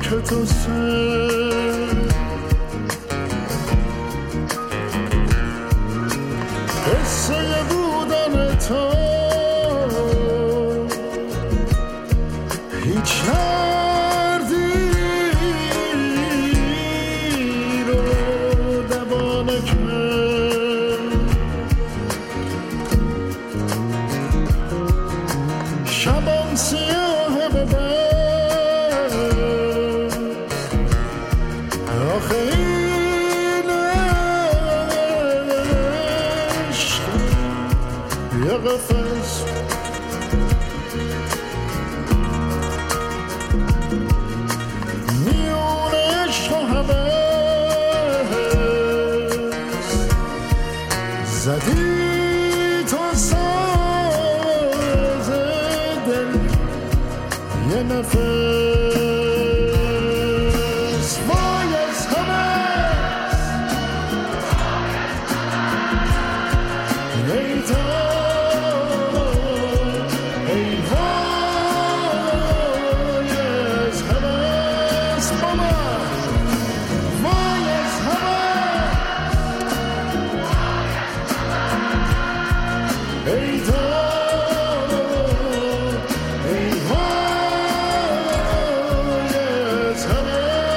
تو قصه بودن تو هیچ دردی رو دوا نکرد. شبم سیاه ببر آخه این عشق یه قفس میون عشق و حوث زدی تو ساز دل یه نفس. وای از هوس ای تو ای وای از هوس بابا. وای از هوس ای تو ای وای از هوس.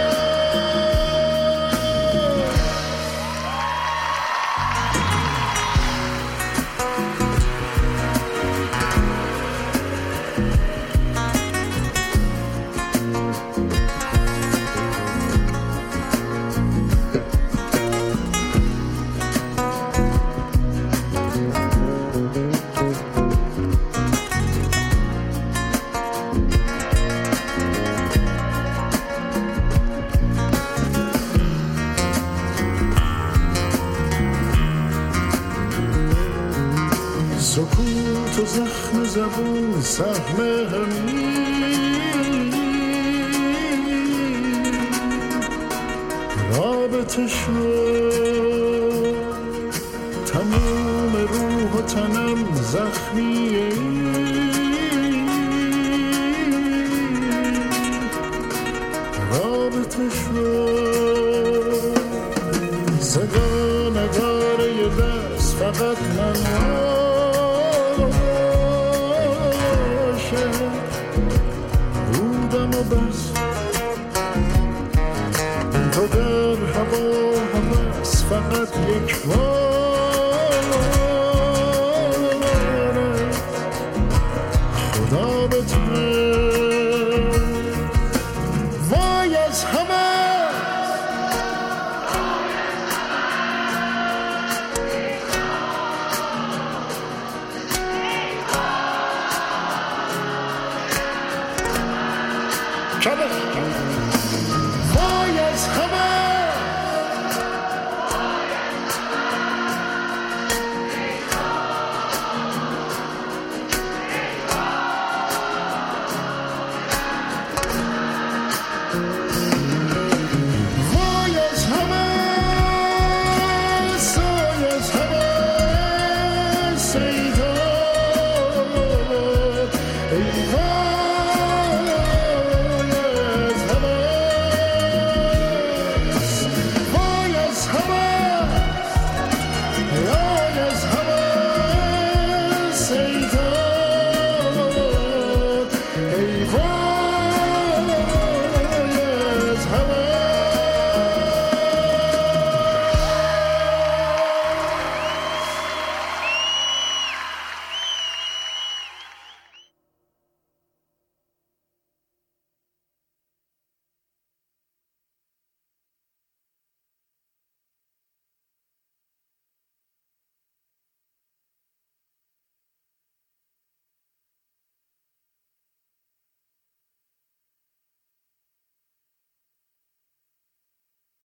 سکوت و زخم زبون سهم همین رابطه شد. تموم روح و تنم زخمیه رابطه شد. صدا نداره یه دست فقط من بودم و بس. تو در هوا هوس فقط یک باره خدا بتونه. وای از همه وای از همه وای از همه سای از همه سیدا ای وای